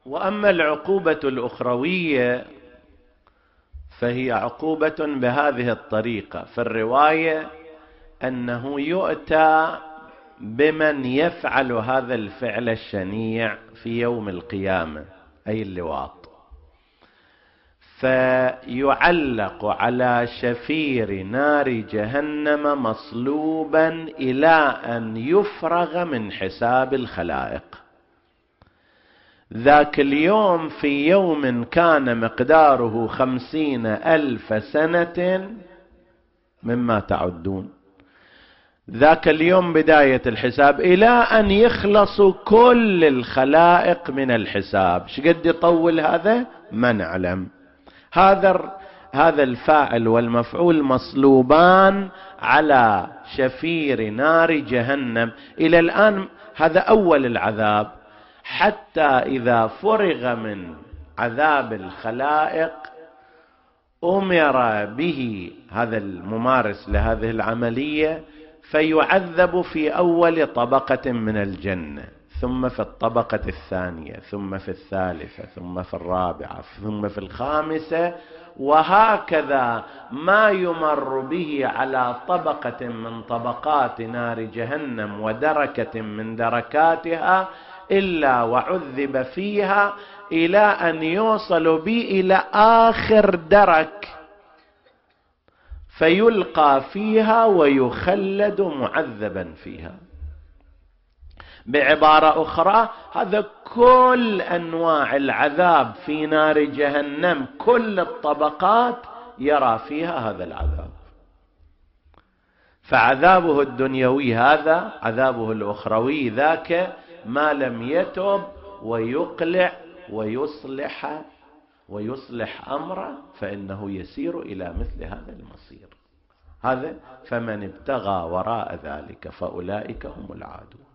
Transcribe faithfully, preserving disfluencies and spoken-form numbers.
وأما العقوبة الأخروية فهي عقوبة بهذه الطريقة. في الرواية أنه يؤتى بمن يفعل هذا الفعل الشنيع في يوم القيامة، أي اللواط، فيعلق على شفير نار جهنم مصلوبا إلى أن يفرغ من حساب الخلائق. ذاك اليوم في يوم كان مقداره خمسين ألف سنة مما تعدون، ذاك اليوم بداية الحساب إلى أن يخلصوا كل الخلائق من الحساب. شقد يطول هذا ما نعلم. هذا هذا الفاعل والمفعول مصلوبان على شفير نار جهنم إلى الآن. هذا أول العذاب، حتى إذا فرغ من عذاب الخلائق أمر به هذا الممارس لهذه العملية فيعذب في أول طبقة من الجنة، ثم في الطبقة الثانية، ثم في الثالثة، ثم في الرابعة، ثم في الخامسة، وهكذا ما يمر به على طبقة من طبقات نار جهنم ودركة من دركاتها إلا وعذب فيها إلى أن يوصل به إلى آخر درك فيلقى فيها ويخلد معذبا فيها. بعبارة أخرى، هذا كل أنواع العذاب في نار جهنم، كل الطبقات يرى فيها هذا العذاب. فعذابه الدنيوي هذا، عذابه الأخروي ذاك ما لم يتب ويقلع ويصلح ويصلح أمره فإنه يسير إلى مثل هذا المصير. هذا فمن ابتغى وراء ذلك فأولئك هم العادون.